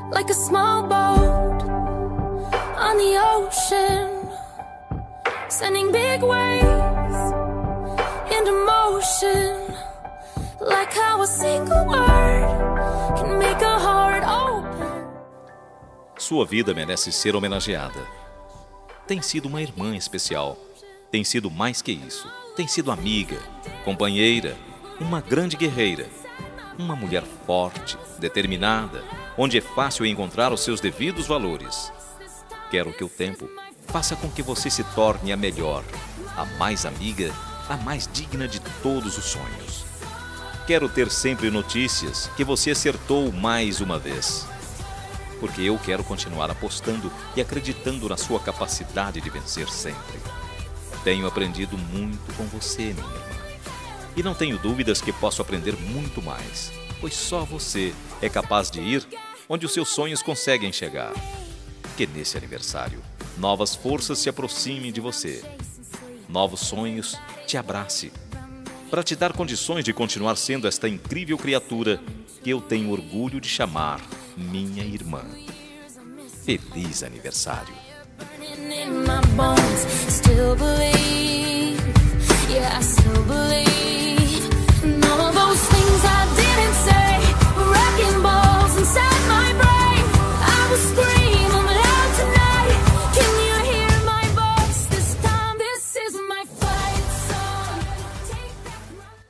like a small boat on the ocean, sending big waves into motion, like how a single word can make a heart open. Sua vida merece ser homenageada. Tem sido uma irmã especial. Tem sido mais que isso. Tem sido amiga, companheira, uma grande guerreira. Uma mulher forte, determinada, onde é fácil encontrar os seus devidos valores. Quero que o tempo faça com que você se torne a melhor, a mais amiga, a mais digna de todos os sonhos. Quero ter sempre notícias que você acertou mais uma vez. Porque eu quero continuar apostando e acreditando na sua capacidade de vencer sempre. Tenho aprendido muito com você, minha irmã. E não tenho dúvidas que posso aprender muito mais, pois só você é capaz de ir onde os seus sonhos conseguem chegar. Que nesse aniversário, novas forças se aproximem de você. Novos sonhos te abrace, para te dar condições de continuar sendo esta incrível criatura que eu tenho orgulho de chamar minha irmã. Feliz aniversário! In my bones, still believe, yeah, I still believe.